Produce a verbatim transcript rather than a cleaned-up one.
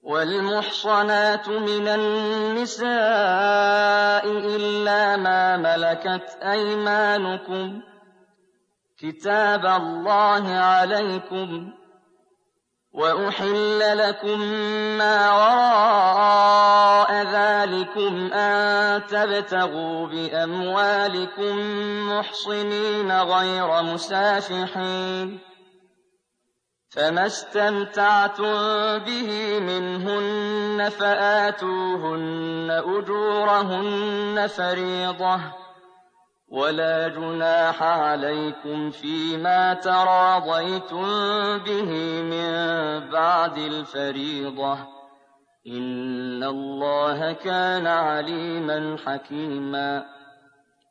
والمحصنات من النساء إلا ما ملكت أيمانكم كتاب الله عليكم، وأحل لكم ما وراء ذلكم أن تبتغوا بأموالكم محصنين غير مسافحين، فما استمتعتم به منهن فآتوهن أجورهن فريضة، ولا جناح عليكم فيما تراضيتم به من بعد الفريضة، إن الله كان عليما حكيما.